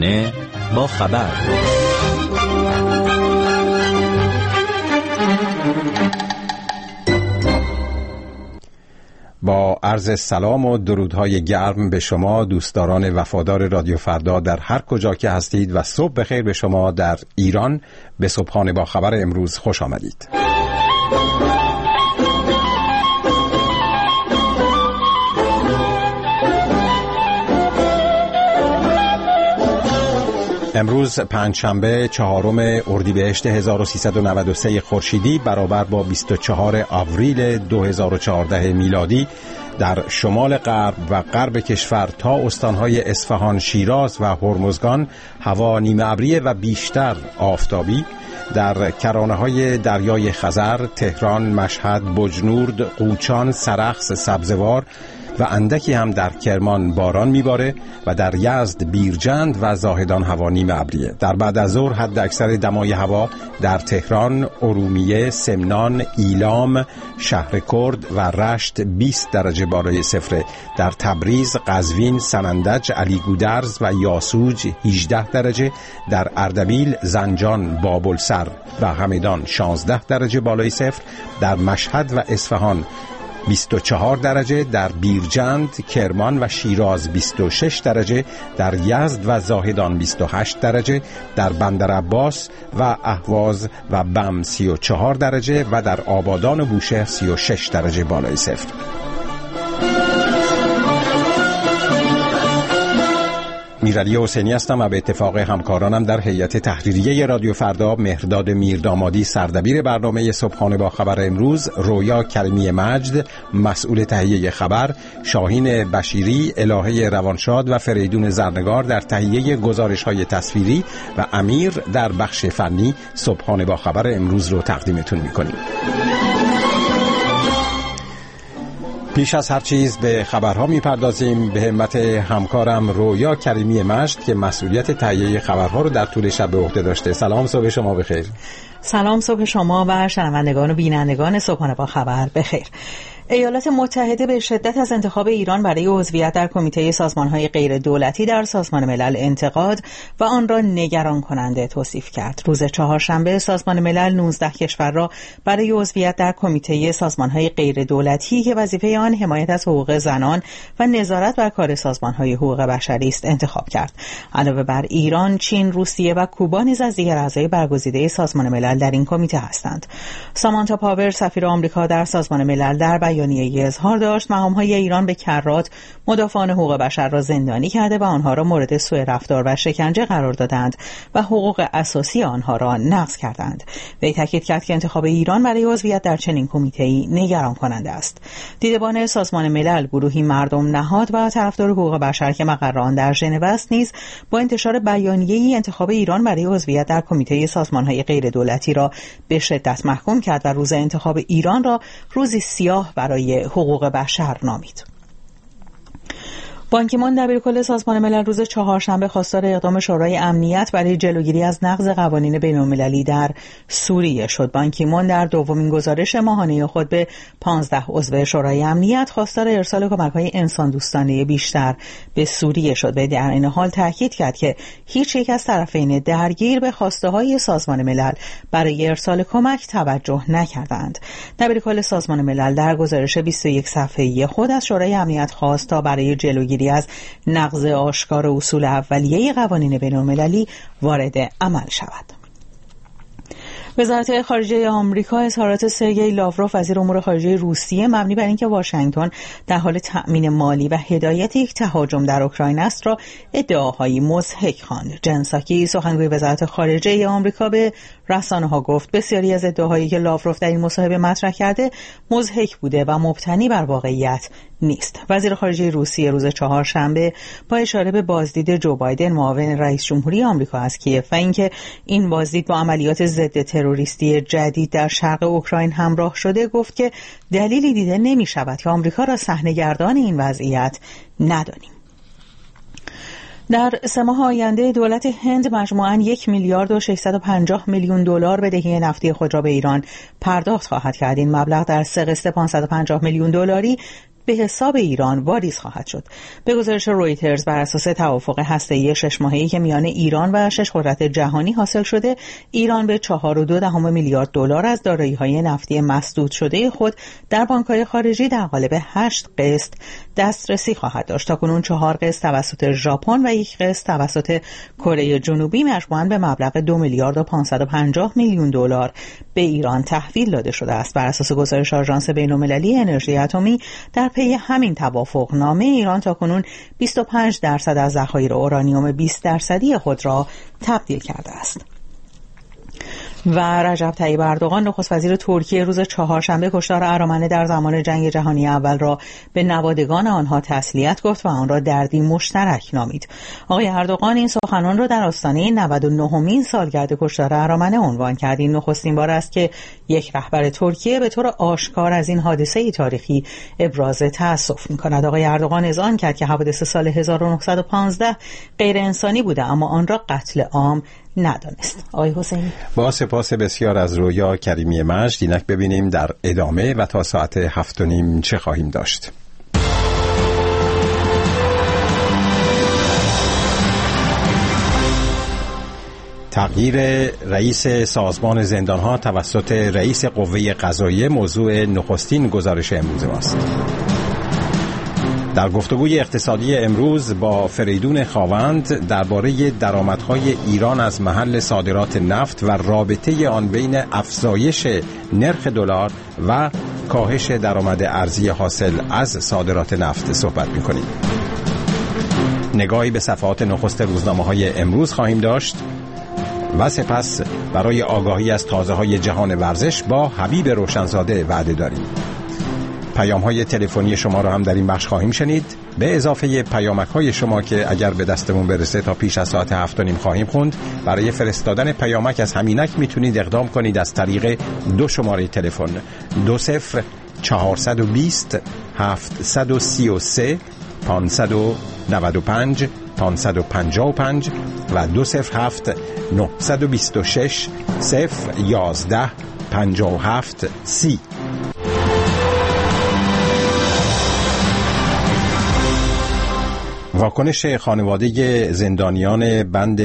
صبحانه با خبر. با عرض سلام و درودهای گرم به شما دوستداران وفادار رادیو فردا در هر کجا که هستید و صبح بخیر به شما در ایران. به صبحانه با خبر امروز خوش آمدید. امروز پنجشنبه 4 اردیبهشت 1393 خورشیدی برابر با 24 آوریل 2014 میلادی در شمال غرب و غرب کشور تا استانهای اصفهان، شیراز و هرمزگان هوا نیمه ابری و بیشتر آفتابی. در کرانه‌های دریای خزر، تهران، مشهد، بجنورد، قوچان، سرخس، سبزوار و اندکی هم در کرمان باران میباره و در یزد، بیرجند و زاهدان هوا نیمه ابریه. در بعد از ظهر حد اکثر دمای هوا در تهران، ارومیه، سمنان، ایلام، شهر کرد و رشت 20 درجه بالای صفر. در تبریز، قزوین، سنندج، علیگودرز و یاسوج 18 درجه. در اردبیل، زنجان، بابلسر و همدان 16 درجه بالای صفر. در مشهد و اصفهان 24 درجه. در بیرجند، کرمان و شیراز 26 درجه. در یزد و زاهدان 28 درجه. در بندرعباس و اهواز و بم 34 درجه و در آبادان و بوشهر 36 درجه بالای صفر. میرعلی حسینی هستم و به اتفاق همکارانم در هیئت تحریریه رادیو فردا مهرداد میردامادی سردبیر برنامه صبحانه با خبر امروز، رویا کریمی مجد مسئول تهیه خبر، شاهین بشیری، الهه روانشاد و فریدون زرنگار در تهیه گزارش‌های تصویری و امیر در بخش فنی صبحانه با خبر امروز رو تقدیمتون می‌کنیم. پیش از هر چیز به خبرها میپردازیم به همت همکارم رویا کریمی مجد که مسئولیت تهیه خبرها رو در طول شب به عهده داشته. سلام، صبح شما بخیر. سلام، صبح شما و شنوندگان و بینندگان صبحانه با خبر بخیر. ایالات متحده به شدت از انتخاب ایران برای عضویت در کمیته سازمان‌های غیر دولتی در سازمان ملل انتقاد و آن را نگران کننده توصیف کرد. روز چهارشنبه سازمان ملل 19 کشور را برای عضویت در کمیته سازمان‌های غیر دولتی که وظیفه آن حمایت از حقوق زنان و نظارت بر کار سازمان‌های حقوق بشری است انتخاب کرد. علاوه بر ایران، چین، روسیه و کوبا نیز از دیگر اعضای برگزیده سازمان ملل در این کمیته هستند. سامانتا پاور سفیر آمریکا در سازمان ملل در بیانیه اظهار داشت مقام‌های ایران به کرات مدافعان حقوق بشر را زندانی کرده و آنها را مورد سوء رفتار و شکنجه قرار دادند و حقوق اساسی آنها را نقض کردند. وی تاکید کرد که انتخاب ایران برای عضویت در چنین کمیته‌ای نگران کننده است. دیدبان سازمان ملل، گروهی مردم نهاد و طرفدار حقوق بشر که مقر آن در ژنو است نیز با انتشار بیانیه‌ای انتخاب ایران برای عضویت در کمیته سازمان‌های غیر دولتی را به شدت محکوم کرد و روز انتخاب ایران را روزی سیاه برای حقوق بشر نامید. بان کی مون دبیرکل سازمان ملل روز چهارشنبه خواستار اقدام شورای امنیت برای جلوگیری از نقض قوانین بین‌المللی در سوریه شد. بان کی مون در دومین گزارش ماهانه خود به 15 عضو شورای امنیت خواستار ارسال کمک‌های انسان دوستانه بیشتر به سوریه شد و در این حال تاکید کرد که هیچ یک از طرفین درگیر به خواسته‌های سازمان ملل برای ارسال کمک توجه نکردند. دبیرکل سازمان ملل در گزارش 21 صفحه‌ای خود از شورای امنیت خواست تا برای جلوگیری از نقض آشکار اصول اولیه قوانین بین‌المللی وارد عمل شود. وزارت خارجه آمریکا اظهارات سرگئی لاوروف وزیر امور خارجه روسیه مبنی بر اینکه واشنگتن در حال تأمین مالی و هدایت یک تهاجم در اوکراین است را ادعاهایی مضحک خواند. جن ساکی سخنگوی وزارت خارجه آمریکا به رسانه‌ها گفت بسیاری از ادعاهایی که لاوروف در این مصاحبه مطرح کرده مضحک بوده و مبتنی بر واقعیت نیست. وزیر خارجه روسیه روز چهارشنبه با اشاره به بازدید جو بایدن معاون رئیس جمهوری آمریکا از کیف و اینکه این بازدید با عملیات ضد تروریستی جدید در شرق اوکراین همراه شده گفت که دلیلی دیده نمی شود که آمریکا را صحنه‌گردان این وضعیت ندانیم. در 3 ماه آینده دولت هند مجموعاً 1 میلیارد و 650 میلیون دلار بدهی نفتی خود را به ایران پرداخت خواهد کرد. این مبلغ در 3 قسط 550 میلیون دلاری به حساب ایران واریز خواهد شد. به گزارش رویترز بر اساس توافق هسته‌ای 6 ماهه‌ای که میان ایران و 6 قدرت جهانی حاصل شده، ایران به 4.2 میلیارد دلار از دارایی‌های نفتی مسدود شده خود در بانک‌های خارجی در قالب 8 قسط دسترسی خواهد داشت. تاکنون 4 قسط توسط ژاپن و 1 قسط توسط کره جنوبی مجموعاً به مبلغ 2 میلیارد و 550 میلیون دلار به ایران تحویل داده شده است. بر اساس گزارش آژانس بین‌المللی انرژی اتمی، در پی همین توافقنامه ایران تاکنون 25% از ذخایر اورانیوم 20% خود را تبدیل کرده است. و رجب طیب اردوغان نخست وزیر ترکیه روز چهارشنبه کشتار ارامنه در زمان جنگ جهانی اول را به نوادگان آنها تسلیت گفت و آن را دردی مشترک نامید. آقای اردوغان این سخنان را در آستانه 99مین سالگرد کشتار ارامنه عنوان کرد. این نخستین بار است که یک رهبر ترکیه به طور آشکار از این حادثه تاریخی ابراز تأسف می‌کند. آقای اردوغان اذعان کرد که حوادث سال 1915 غیر انسانی بوده اما آن را قتل عام ندانست. آقای حسینی، با سپاس بسیار از رویا کریمی مجد. اینک ببینیم در ادامه و تا ساعت 7:30 چه خواهیم داشت. تغییر رئیس سازمان زندانها توسط رئیس قوه قضاییه موضوع نخستین گزارش امروز ماست. در گفتگوی اقتصادی امروز با فریدون خاوند درباره درآمدهای ایران از محل صادرات نفت و رابطه آن بین افزایش نرخ دلار و کاهش درآمد ارزی حاصل از صادرات نفت صحبت می‌کنیم. نگاهی به صفحات نخست روزنامه‌های امروز خواهیم داشت و سپس برای آگاهی از تازه‌های جهان ورزش با حبیب روشنزاده وعده داریم. پیام‌های تلفنی شما را هم در این بخش خواهیم شنید، به اضافه پیامک‌های شما که اگر به دستمون برسه تا پیش از ساعت 7:30 خواهیم خوند. برای فرستادن پیامک از همینک میتونید اقدام کنید از طریق 2 شماره تلفن 20420 733 595 555 و 207 926 011 57 30. واکنش خانواده زندانیان بند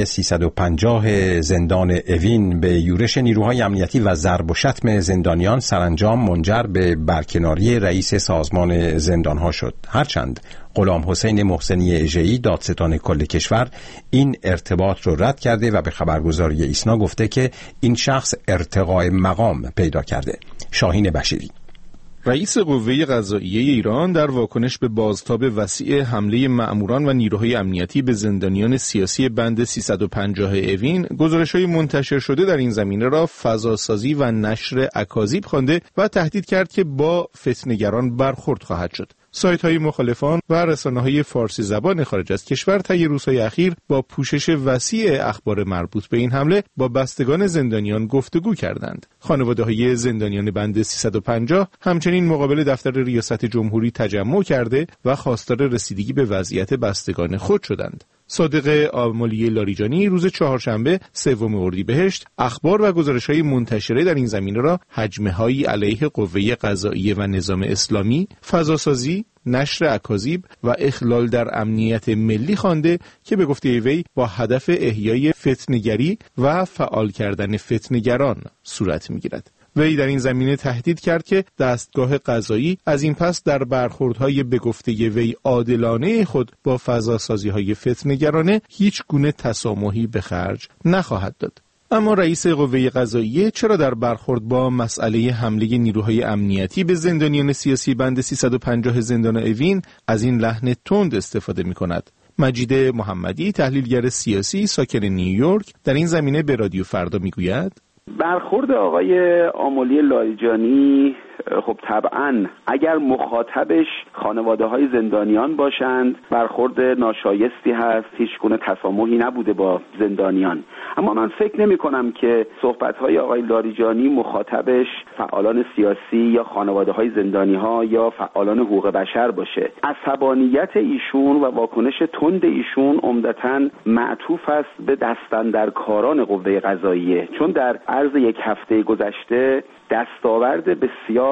350 زندان اوین به یورش نیروهای امنیتی و ضرب و شتم زندانیان سرانجام منجر به برکناری رئیس سازمان زندانها شد. هرچند غلام حسین محسنی اژه‌ای دادستان کل کشور این ارتباط رو رد کرده و به خبرگزاری ایسنا گفته که این شخص ارتقای مقام پیدا کرده. شاهین بشیری، رئیس قوه قضاییه ایران در واکنش به بازتاب وسیع حمله مأموران و نیروهای امنیتی به زندانیان سیاسی بند 350 اوین، گزارش‌های منتشر شده در این زمینه را فضاسازی و نشر اکاذیب خوانده و تهدید کرد که با فتنه‌گران برخورد خواهد شد. سایت‌های مخالفان و رسانه‌های فارسی زبان خارج از کشور طی روزهای اخیر با پوشش وسیع اخبار مربوط به این حمله با بستگان زندانیان گفتگو کردند. خانواده‌های زندانیان بند 350 همچنین مقابل دفتر ریاست جمهوری تجمع کرده و خواستار رسیدگی به وضعیت بستگان خود شدند. صادق آملی لاریجانی روز چهارشنبه 3 اردیبهشت اخبار و گزارش‌های منتشره در این زمینه را هجمه‌هایی علیه قوه قضاییه و نظام اسلامی، فضاسازی، نشر اکاذیب و اخلال در امنیت ملی خوانده که به گفته وی با هدف احیای فتنه‌گری و فعال کردن فتنه‌گران صورت می‌گیرد. وی در این زمینه تهدید کرد که دستگاه قضایی از این پس در برخوردهای به گفته وی عادلانه خود با فضاسازی‌های فتنه‌گرانه هیچ گونه تسامحی به خرج نخواهد داد. اما رئیس قوه قضاییه چرا در برخورد با مسئله حمله نیروهای امنیتی به زندانیان سیاسی بند 350 زندان اوین از این لحن تند استفاده می‌کند؟ مجید محمدی، تحلیلگر سیاسی ساکن نیویورک، در این زمینه به رادیو فردا میگوید: برخورد آقای آملی لاریجانی خب طبعا اگر مخاطبش خانواده‌های زندانیان باشند برخورد ناشایستی هست، هیچ گونه تسامحی نبوده با زندانیان. اما من فکر نمی کنم که صحبت‌های آقای لاریجانی مخاطبش فعالان سیاسی یا خانواده‌های زندانی‌ها یا فعالان حقوق بشر باشه. عصبانیت ایشون و واکنش تند ایشون عمدتاً معطوف است به دستاندرکاران قوه قضاییه، چون در عرض یک هفته گذشته دستاورد بسیار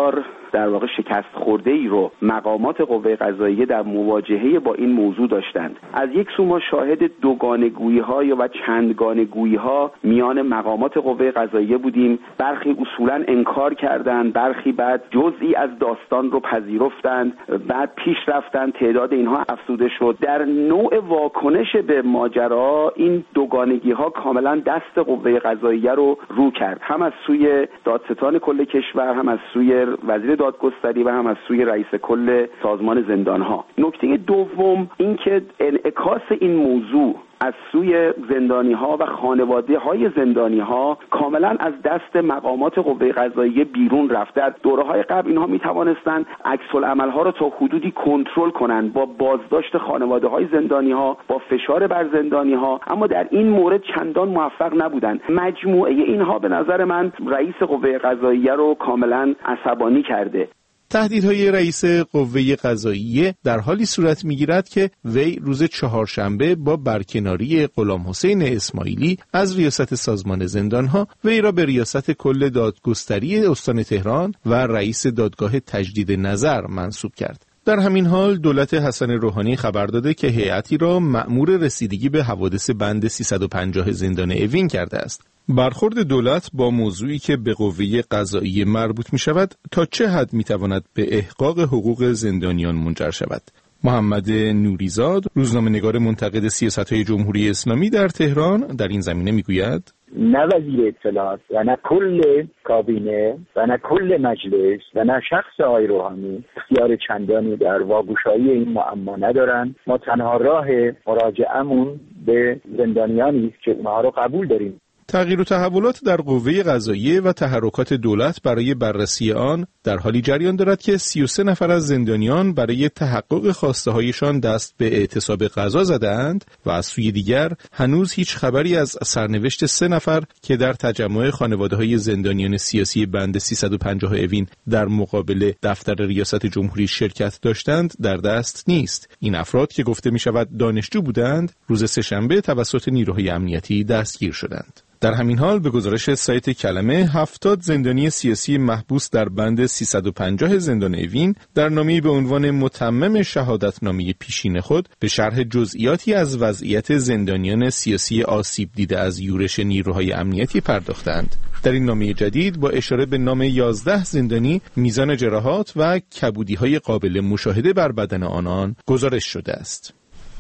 بسیار در واقع شکست خورده ای رو مقامات قوه قضاییه در مواجهه با این موضوع داشتند. از یک سو ما شاهد دوگانه‌گویی‌ها و چندگانه‌گویی‌ها میان مقامات قوه قضاییه بودیم. برخی اصولاً انکار کردند، برخی بعد جزئی از داستان رو پذیرفتند، بعد پیش رفتند، تعداد اینها افزوده شد. در نوع واکنش به ماجرا این دوگانگی‌ها کاملاً دست قوه قضاییه رو رو کرد، هم از سوی دادستان کل کشور، هم از سوی وزیر دادگستری و هم از سوی رئیس کل سازمان زندان‌ها. نکته دوم این که انعکاس این موضوع از سوی زندانی‌ها و خانواده‌های زندانی‌ها کاملا از دست مقامات قوه قضاییه بیرون رفت. در دوره‌های قبل اینها می‌توانستند عکس‌العمل‌ها را تا حدودی کنترل کنند با بازداشت خانواده‌های زندانی‌ها، با فشار بر زندانی‌ها، اما در این مورد چندان موفق نبودند. مجموعه اینها به نظر من رئیس قوه قضاییه رو کاملا عصبانی کرده. تهدیدهای رئیس قوه قضاییه در حالی صورت می‌گیرد که وی روز چهارشنبه با برکناری غلامحسین اسماعیلی از ریاست سازمان زندانها وی را به ریاست کل دادگستری استان تهران و رئیس دادگاه تجدید نظر منصوب کرد. در همین حال دولت حسن روحانی خبر داده که هیئتی را مأمور رسیدگی به حوادث بند 350 زندان اوین کرده است. برخورد دولت با موضوعی که به قوه قضاییه مربوط می شود تا چه حد می تواند به احقاق حقوق زندانیان منجر شود؟ محمد نوریزاد، روزنامه‌نگار منتقد سیاست‌های جمهوری اسلامی در تهران، در این زمینه میگوید: نه وزیر اطلاعات و نه کل کابینه و نه کل مجلس و نه شخص آقای روحانی اختیار چندانی در واگشایی این معما ندارن. ما تنها راه مراجعه‌مون به زندانیانی است که اونها رو قبول داریم. تغییر و تحولات در قوه قضاییه و تحرکات دولت برای بررسی آن در حالی جریان دارد که 33 نفر از زندانیان برای تحقق خواسته‌هایشان دست به اعتصاب قضا زدند و از سوی دیگر هنوز هیچ خبری از سرنوشت 3 نفر که در تجمع خانواده‌های زندانیان سیاسی بند 350 اوین در مقابل دفتر ریاست جمهوری شرکت داشتند در دست نیست. این افراد که گفته می‌شود دانشجو بودند، روز سه‌شنبه توسط نیروهای امنیتی دستگیر شدند. در همین حال به گزارش سایت کلمه 70 زندانی سیاسی محبوس در بند 350 زندان اوین در نامه‌ای به عنوان متمم شهادتنامه پیشین خود به شرح جزئیاتی از وضعیت زندانیان سیاسی آسیب دیده از یورش نیروهای امنیتی پرداختند. در این نامه جدید با اشاره به نام 11 زندانی میزان جراحات و کبودی‌های قابل مشاهده بر بدن آنان گزارش شده است.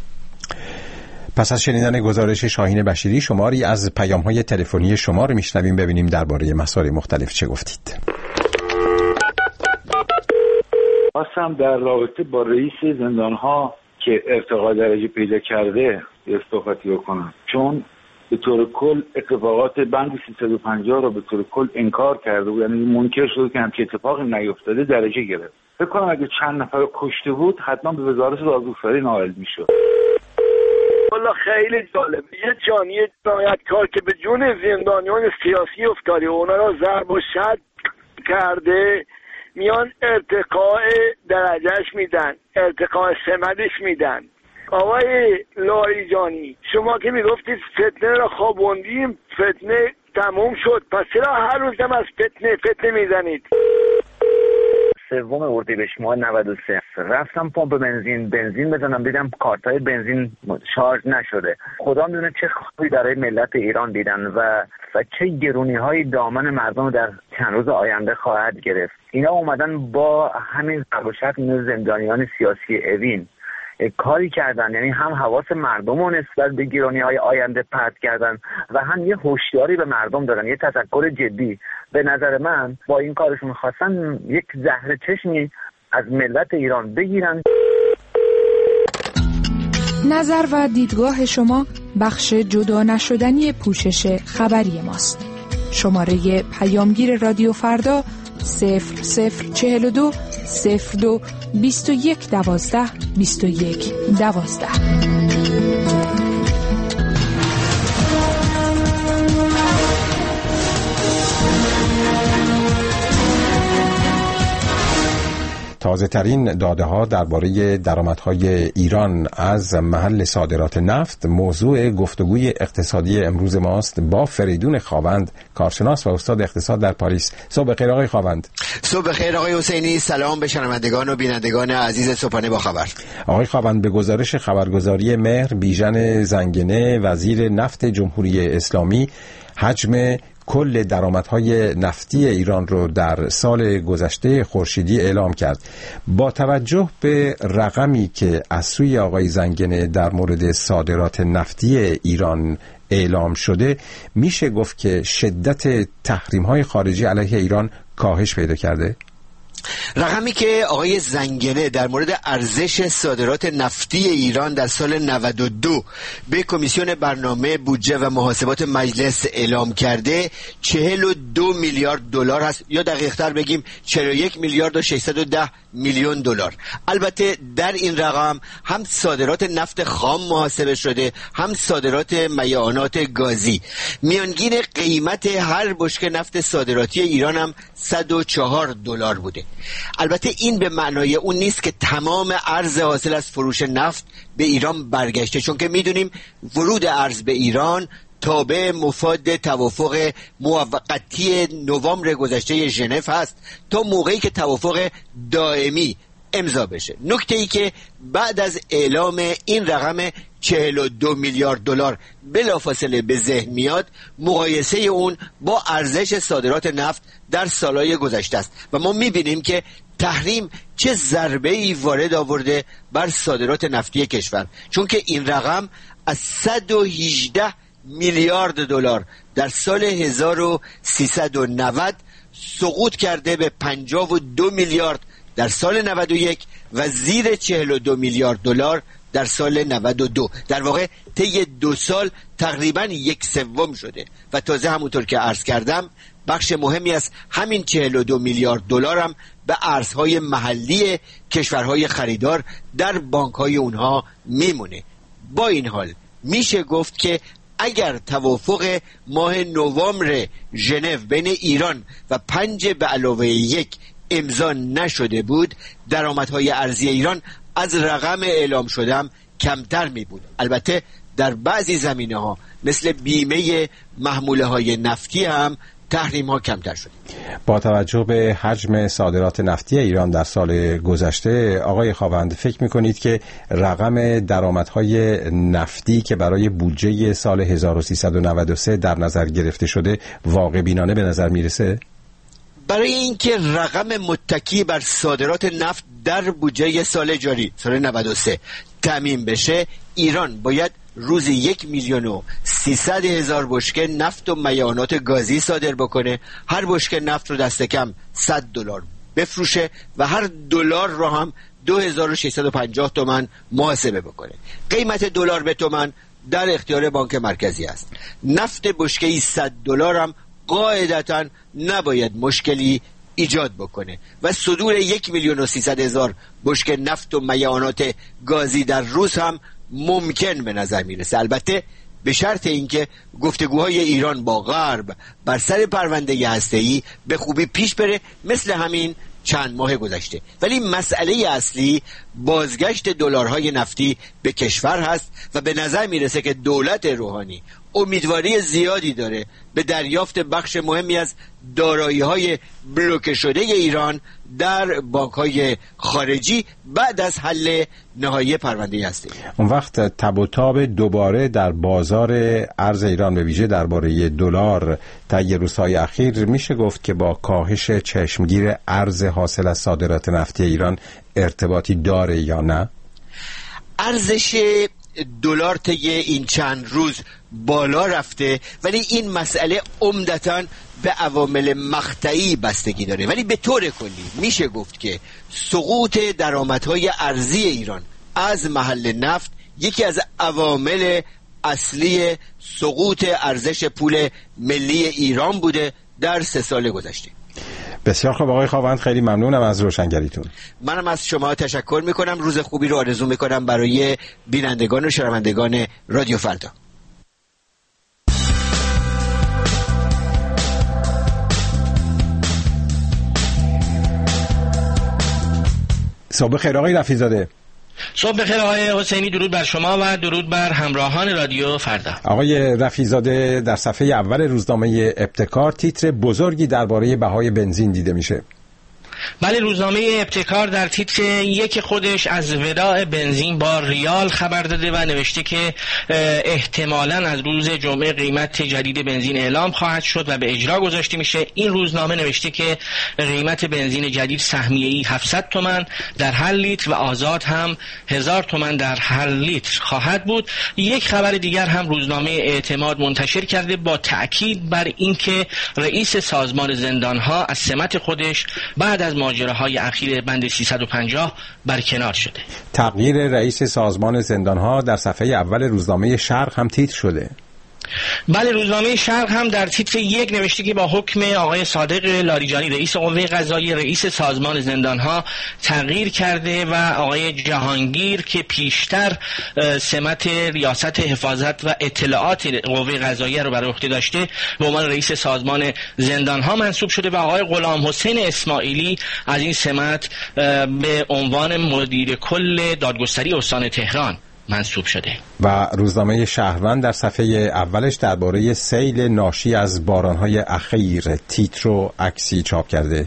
پس از شنیدن گزارش شاهین بشیری شماری از پیام‌های تلفنی شما رو میشنویم، ببینیم درباره مسائل مختلف چه گفتید. خواستم در رابطه با رئیس زندان‌ها که ارتقا درجه پیدا کرده یه صحبتی بکنم، چون به طور کل اتفاقات بند 350 رو به طور کل انکار کرده بود، یعنی منکر شده که همچین اتفاقی نیفتاده، درجه گرفت. فکر کنم اگه چند نفر کشته بود حتما به وزارت دادگستری نائل میشد. والا خیلی جالبه، یه جانی جنایتکار که به جون زندانیان سیاسی افتاده اونا را ضرب و شتم کرده، میان ارتقاء درجهش میدن، ارتقاء سمتش میدن. آقای لاریجانی، شما که میگفتید فتنه را خوابوندیم، فتنه تموم شد، پس چرا هر روز هم از فتنه میزنید؟ 3 اردیبهشت ماه 93 رفتم پمپ بنزین بزنم، دیدم کارتای بنزین شارژ نشده. خدا میدونه چه خوبی برای ملت ایران دیدن و چه گرونی‌های دامن مردم در چند روز آینده خواهد گرفت. اینا اومدن با همین قباشت زندانیان سیاسی اوین کاری کردن، یعنی هم حواس مردم رو نسبت به گرونی‌های آینده پرت کردن و هم یه هوشیاری به مردم دادن، یه تفکر جدی. به نظر من با این کارشون خواستن یک زهر چشمی از ملت ایران بگیرن. نظر و دیدگاه شما بخش جدا نشدنی پوشش خبری ماست. شماره پیامگیر رادیو فردا 0042 02 21 12 21 12. تا تازه ترین داده ها درباره درآمدهای ایران از محل صادرات نفت موضوع گفتگوی اقتصادی امروز ماست با فریدون خاوند، کارشناس و استاد اقتصاد در پاریس. صبح بخیر آقای خاوند. صبح بخیر آقای حسینی. سلام به شنوندگان و بینندگان عزیز صبحانه با خبر. آقای خاوند، به گزارش خبرگزاری مهر، بیژن زنگنه وزیر نفت جمهوری اسلامی حجم کل درآمدهای نفتی ایران رو در سال گذشته خورشیدی اعلام کرد. با توجه به رقمی که از سوی آقای زنگنه در مورد صادرات نفتی ایران اعلام شده، میشه گفت که شدت تحریم‌های خارجی علیه ایران کاهش پیدا کرده؟ رقمی که آقای زنگنه در مورد ارزش صادرات نفتی ایران در سال 92 به کمیسیون برنامه بودجه و محاسبات مجلس اعلام کرده 42 میلیارد دلار هست، یا دقیق‌تر بگیم 41 میلیارد و 610 میلیون دلار. البته در این رقم هم صادرات نفت خام محاسبه شده، هم صادرات میعانات گازی. میانگین قیمت هر بشکه نفت صادراتی ایران هم 104 دلار بوده. البته این به معنای اون نیست که تمام ارز حاصل از فروش نفت به ایران برگشته، چون که میدونیم ورود ارز به ایران تابع مفاد توافق موقتی نوامبر گذشته ژنو هست تا موقعی که توافق دائمی امضا بشه. نکته ای که بعد از اعلام این رقم 42 میلیارد دلار بلافاصله به ذهن میاد مقایسه اون با ارزش صادرات نفت در سالهای گذشته است و ما میبینیم که تحریم چه ضربه‌ای وارد آورده بر صادرات نفتی کشور، چون که این رقم از 118 میلیارد دلار در سال 1390 سقوط کرده به 52 میلیارد در سال 91 و زیر 42 میلیارد دلار در سال 92. در واقع طی 2 سال تقریباً 1/3 شده و تازه همونطور که عرض کردم بخش مهمی از همین 42 میلیارد دلار هم به ارزهای محلی کشورهای خریدار در بانک‌های اونها میمونه. با این حال میشه گفت که اگر توافق ماه نوامبر ژنو بین ایران و 5+1 امضا نشده بود، درآمدهای ارزی ایران از رقم اعلام شدم کمتر می بود. البته در بعضی زمینه ها مثل بیمه محموله های نفتی هم تحریم ها کمتر شد. با توجه به حجم صادرات نفتی ایران در سال گذشته، آقای خاوند فکر میکنید که رقم درآمدهای نفتی که برای بودجه سال 1393 در نظر گرفته شده واقع بینانه به نظر میرسه؟ برای اینکه رقم متکی بر صادرات نفت در بودجه سال جاری سال 93 تامین بشه، ایران باید روزی 1,300,000 بشکه نفت و میعانات گازی صادر بکنه، هر بشکه نفت رو دست کم $100 بفروشه و هر دلار رو هم 2650 تومان محاسبه بکنه. قیمت دلار به تومان در اختیار بانک مرکزی است. نفت بشکه‌ای $100 هم قاعدتاً نباید مشکلی ایجاد بکنه و صدور 1,300,000 بشکه نفت و میعانات گازی در روز هم ممکن به نظر میرسه، البته به شرط اینکه گفتگوهای ایران با غرب بر سر پرونده هسته‌ای به خوبی پیش بره مثل همین چند ماه گذشته. ولی مسئله اصلی بازگشت دلارهای نفتی به کشور هست و به نظر میرسه که دولت روحانی امیدواری زیادی داره به دریافت بخش مهمی از دارایی‌های بلوکه شده ایران در بانک‌های خارجی بعد از حل نهایی پرونده هسته‌ای. اون وقت تب و تاب دوباره در بازار ارز ایران به ویژه درباره دلار طی روزهای اخیر میشه گفت که با کاهش چشمگیر ارز حاصل از صادرات نفتی ایران ارتباطی داره یا نه؟ ارزش دلار طی این چند روز بالا رفته، ولی این مسئله عمدتاً به عوامل مقطعی بستگی داره. ولی به طور کلی میشه گفت که سقوط درآمدهای ارزی ایران از محل نفت یکی از عوامل اصلی سقوط ارزش پول ملی ایران بوده در 3 سال گذشته. بسیار خوب آقای خاوند، خیلی ممنونم از روشنگریتون. منم از شما تشکر میکنم. روز خوبی رو آرزو میکنم برای بینندگان و شنوندگان رادیو فردا. صبح خیر آقای رفیع‌زاده. صبح بخیر آقای حسینی، درود بر شما و درود بر همراهان رادیو فردا. آقای رفیع‌زاده، در صفحه اول روزنامه ابتکار تیتر بزرگی درباره بهای بنزین دیده میشه. بله، روزنامه ابتکار در تیتر یک خودش از وداع بنزین با ریال خبر داده و نوشته که احتمالاً از روز جمعه قیمت جدید بنزین اعلام خواهد شد و به اجرا گذاشته میشه. این روزنامه نوشته که قیمت بنزین جدید سهمیه‌ای 700 تومان در هر لیتر و آزاد هم 1000 تومان در هر لیتر خواهد بود. یک خبر دیگر هم روزنامه اعتماد منتشر کرده با تأکید بر اینکه رئیس سازمان زندانها از سمت خودش بعد از ماجراهای اخیر بند 350 برکنار شده. تغییر رئیس سازمان زندانها در صفحه اول روزنامه شرق هم تیتر شده. بله، روزنامه شرق هم در تیتر یک نوشته که با حکم آقای صادق لاریجانی رئیس قوه قضاییه رئیس سازمان زندانها تغییر کرده و آقای جهانگیر که پیشتر سمت ریاست حفاظت و اطلاعات قوه قضاییه رو بر عهده داشته به عنوان رئیس سازمان زندانها منصوب شده و آقای غلام حسین اسماعیلی از این سمت به عنوان مدیر کل دادگستری استان تهران منصوب شده. و روزنامه شهروند در صفحه اولش درباره سیل ناشی از بارانهای اخیر تیتر و عکسی چاپ کرده.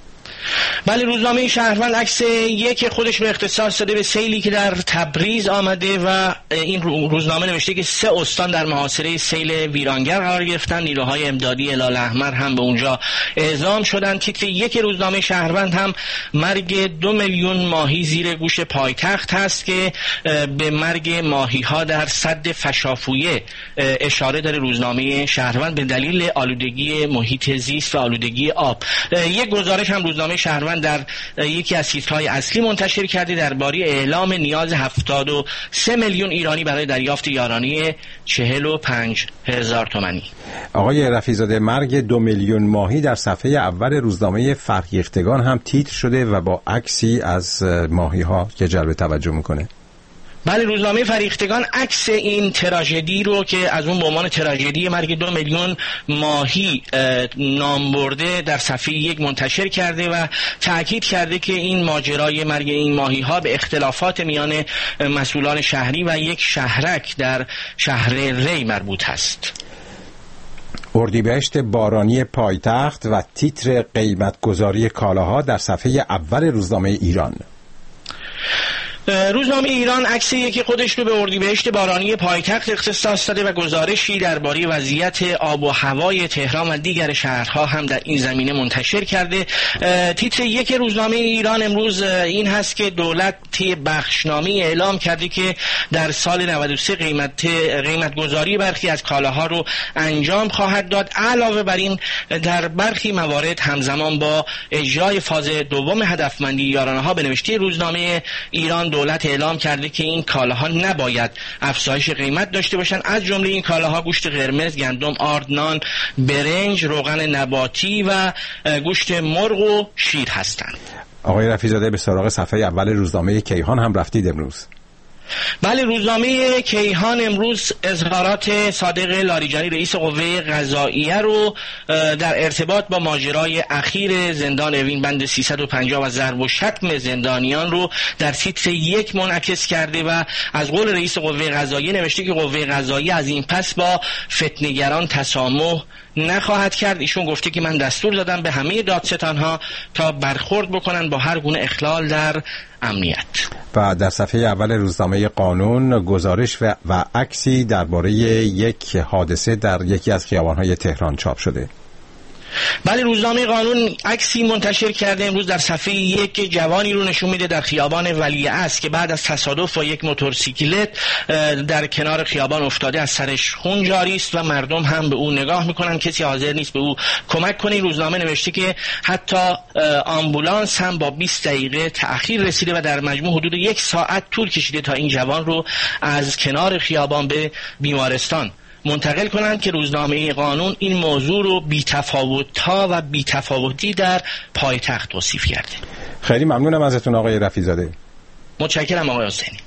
بله، روزنامه شهروند عکس یک خودش رو اختصاص داده به سیلی که در تبریز آمده و این روزنامه نوشته که 3 استان در محاصره سیل ویرانگر قرار گرفتن. نیروهای امدادی هلال احمر هم به اونجا اعزام شدن. تیتر یک روزنامه شهروند هم مرگ 2 میلیون ماهی زیر گوش پایتخت هست که به مرگ ماهی ها در سد فشافویه اشاره داره روزنامه شهروند به دلیل آلودگی محیط زیست و آلودگی آب. یک گزارش هم روزنامه شهروند در یکی از تیترهای اصلی منتشر کرده درباره اعلام نیاز 73 میلیون ایرانی برای دریافت یارانه 45,000 تومانی. آقای رفیع‌زاده، مرگ 2 میلیون ماهی در صفحه اول روزنامه فرهیختگان هم تیتر شده و با عکسی از ماهی ها که جلب توجه میکنه. بله، روزنامه فریختگان عکس این تراژدی رو که از اون به عنوان تراژدی مرگ 2 میلیون ماهی نام برده در صفحه 1 منتشر کرده و تأکید کرده که این ماجرای مرگ این ماهی ها به اختلافات میان مسئولان شهری و یک شهرک در شهر ری مربوط است. اردیبهشت بارانی پایتخت و تیتر قیمتگذاری کالاها در صفحه اول روزنامه ایران. روزنامه ایران عکس یکی خودش رو به اردیبهشت بارانی پایتخت اختصاص داده و گزارشی درباره وضعیت آب و هوای تهران و دیگر شهرها هم در این زمینه منتشر کرده. تیتر یک روزنامه ایران امروز این هست که دولت بخشنامه اعلام کرده که در سال 93 قیمت گذاری برخی از کالاها رو انجام خواهد داد. علاوه بر این در برخی موارد همزمان با اجرای فاز دوم هدفمندی یارانه ها به نوشته روزنامه ایران دولت اعلام کرده که این کالاها نباید افزایش قیمت داشته باشند. از جمله این کالاها گوشت قرمز، گندم، آرد، نان، برنج، روغن نباتی و گوشت مرغ و شیر هستند. آقای رفیع‌زاده، به سراغ صفحه اول روزنامه کیهان هم رفتید امروز. بله، روزنامه کیهان امروز اظهارات صادق لاریجانی رئیس قوه قضاییه رو در ارتباط با ماجرای اخیر زندان اوین بند 350 و ضرب و شتم زندانیان رو در تیتر 1 منعکس کرده و از قول رئیس قوه قضاییه نوشته که قوه قضاییه از این پس با فتنه‌گران تسامح نخواهد کرد. ایشون گفته که من دستور دادم به همه دادستانها تا برخورد بکنن با هر گونه اخلال در امنیت. و در صفحه اول روزنامه قانون گزارش و عکسی درباره یک حادثه در یکی از خیابان‌های تهران چاپ شده. بله، روزنامه قانون عکسی منتشر کرده امروز در صفحه 1 جوانی رو نشون میده در خیابان ولیعصر که بعد از تصادف با یک موتورسیکلت در کنار خیابان افتاده، از سرش خون جاری است و مردم هم به او نگاه میکنن، کسی حاضر نیست به او کمک کنه. روزنامه نوشته که حتی آمبولانس هم با 20 دقیقه تأخیر رسیده و در مجموع حدود 1 ساعت طول کشیده تا این جوان رو از کنار خیابان به بیمارستان منتقل کنند که روزنامه قانون این موضوع رو بی‌تفاوت‌ها و بی‌تفاوتی در پایتخت توصیف کرده. خیلی ممنونم ازتون آقای رفیع‌زاده. متشکرم آقای حسینی.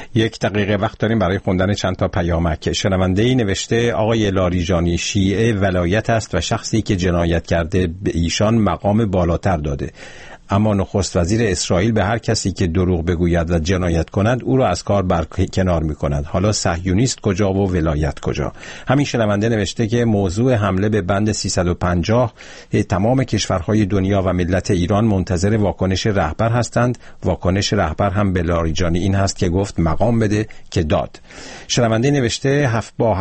1 دقیقه وقت داریم برای خوندن چند تا پیامک. شنونده‌ای نوشته آقای لاریجانی شیعه ولایت است و شخصی که جنایت کرده به ایشان مقام بالاتر داده. اما نخست وزیر اسرائیل به هر کسی که دروغ بگوید و جنایت کند او را از کار برکنار می‌کند. حالا صهیونیست کجا و ولایت کجا؟ همین شنونده نوشته که موضوع حمله به بند 350 تمام کشورهای دنیا و ملت ایران منتظر واکنش رهبر هستند. واکنش رهبر هم به لاریجانی این هست که گفت مقام بده که داد. شنونده نوشته با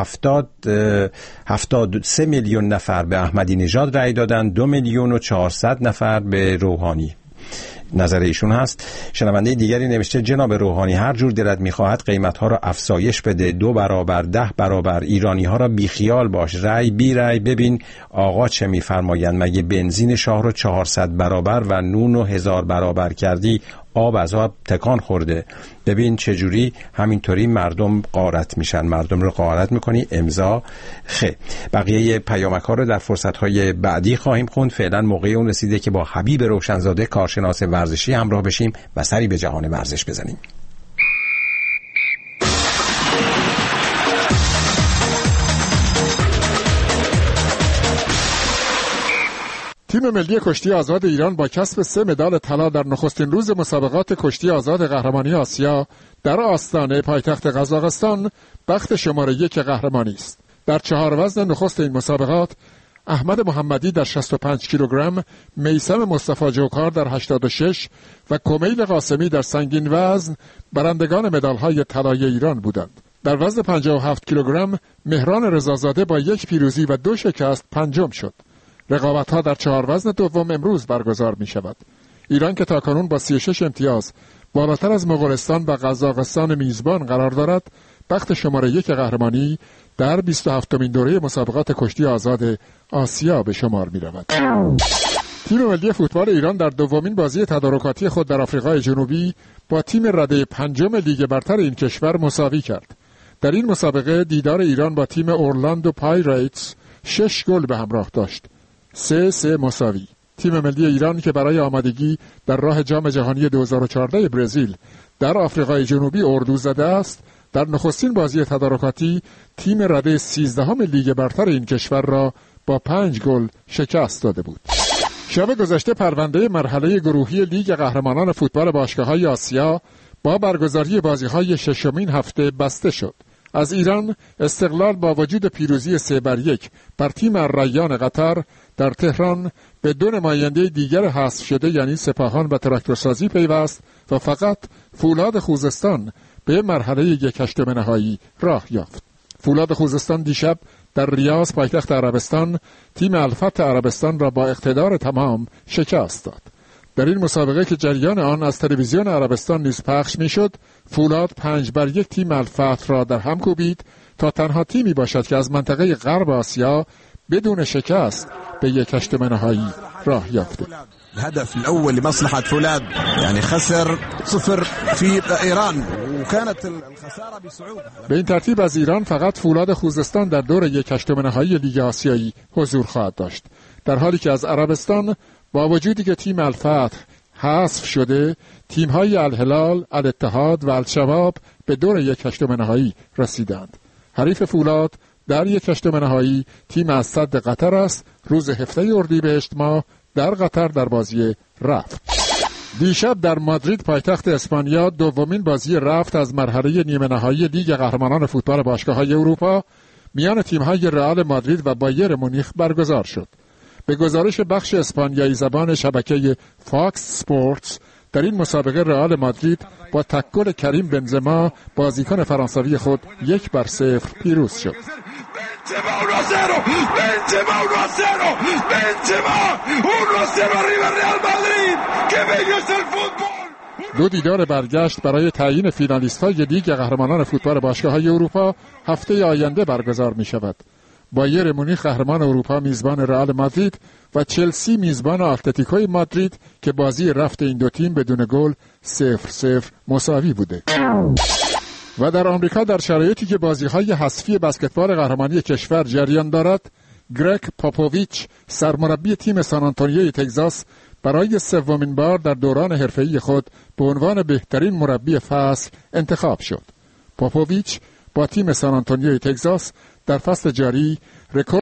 73 میلیون نفر به احمدی نژاد رأی دادن، 2,400,000 نفر به روحانی. نظر ایشون هست. شنونده دیگری نوشته جناب روحانی هر جور دلت میخواهد قیمتها را افزایش بده، 2 برابر 10 برابر، ایرانی ها را بیخیال باش، رأی بی رأی. ببین آقا چه میفرمایند، مگه بنزین شاه رو 400 برابر و نون رو 1000 برابر کردی؟ آب از آب تکان خورده. ببین چجوری همینطوری مردم غارت میشن، مردم رو غارت میکنی. امضا بقیه پیامک ها رو در فرصت های بعدی خواهیم خوند. فعلا موقع اون رسیده که با حبیب روشنزاده کارشناس ورزشی همراه بشیم و سری به جهان ورزش بزنیم. تیم ملی کشتی آزاد ایران با کسب 3 مدال طلا در نخستین روز مسابقات کشتی آزاد قهرمانی آسیا در آستانه پایتخت قزاقستان بخت شماره 1 قهرمانی است. در 4 وزن نخست این مسابقات احمد محمدی در 65 کیلوگرم، میثم مصطفی جوکار در 86 و کمیل قاسمی در سنگین وزن برندگان مدال‌های طلای ایران بودند. در وزن 57 کیلوگرم مهران رضازاده با 1 پیروزی و 2 شکست پنجم شد. رقابت‌ها در 4 وزن دوم امروز برگزار می‌شود. ایران که تاکنون با 36 امتیاز بالاتر از مغولستان و قزاقستان میزبان قرار دارد، بخت شماره 1 قهرمانی در 27مین دوره مسابقات کشتی آزاد آسیا به شمار می‌رود. تیم ملی فوتبال ایران در دومین بازی تدارکاتی خود در آفریقای جنوبی با تیم رده 5 لیگ برتر این کشور مساوی کرد. در این مسابقه دیدار ایران با تیم اورلاندو پایریتس 6 گل به همراه داشت. 3-3 مساوی. تیم ملی ایران که برای آمادگی در راه جام جهانی 2014 برزیل در آفریقای جنوبی اردو زده است، در نخستین بازی تدارکاتی تیم رده 13 لیگ برتر این کشور را با 5 گل شکست داده بود. شب گذشته پرونده مرحله گروهی لیگ قهرمانان فوتبال باشگاه‌های آسیا با برگزاری بازی‌های ششمین هفته بسته شد. از ایران استقلال با وجود پیروزی 3-1 بر تیم الریان قطر در تهران به 2 نماینده دیگر حذف شده یعنی سپاهان و تراکتورسازی پیوست و فقط فولاد خوزستان به مرحله 1/8 نهایی راه یافت. فولاد خوزستان دیشب در ریاض پایتخت عربستان تیم الفتح عربستان را با اقتدار تمام شکست داد. در این مسابقه که جریان آن از تلویزیون عربستان نیز پخش میشد، فولاد 5-1 تیم الفتح را در هم کوبید تا تنها تیمی باشد که از منطقه غرب آسیا بدون شکست به 1/8 نهایی راه یافته. الهدف الأول لمصلحة فولاد يعني خسر 0 في إيران وكانت الخسارة بصعوبة. به این ترتیب از ایران فقط فولاد خوزستان در دور 1/8 نهایی لیگ آسیایی حضور خواهد داشت، در حالی که از عربستان با وجودی که تیم الفتح حذف شده، تیم‌های الهلال، الاتحاد و الشباب به دور 1/8 نهایی رسیدند. حریف فولاد در 1/8 نهایی تیم اسد قطر است. روز 17 اردیبهشت ماه در قطر در بازی رفت. دیشب در مادرید پایتخت اسپانیا دومین بازی رفت از مرحله نیمه نهایی لیگ قهرمانان فوتبال باشگاه‌های اروپا میان تیم‌های رئال مادرید و بایر مونیخ برگزار شد. به گزارش بخش اسپانیایی زبان شبکه فاکس سپورتس، در این مسابقه رئال مادرید با تک گل کریم بنزما بازیکن فرانسوی خود 1-0 پیروز شد. دو دیدار برگشت برای تعیین فینالیست‌های لیگ قهرمانان فوتبال باشگاه‌های اروپا هفته آینده برگزار می‌شود. بایر مونیخ قهرمان اروپا میزبان رئال مادرید و چلسی میزبان اتلتیکوی مادرید که بازی رفت این دو تیم بدون گل 0-0 مساوی بوده. و در آمریکا در شرایطی که بازی‌های حذفی بسکتبال قهرمانی کشور جریان دارد، گرگ پاپوویچ سرمربی تیم سان آنتونیوی تگزاس برای 3مین بار در دوران حرفه‌ای خود به عنوان بهترین مربی فصل انتخاب شد. پاپوویچ با تیم سان آنتونیوی تگزاس در فصل جاری رکورد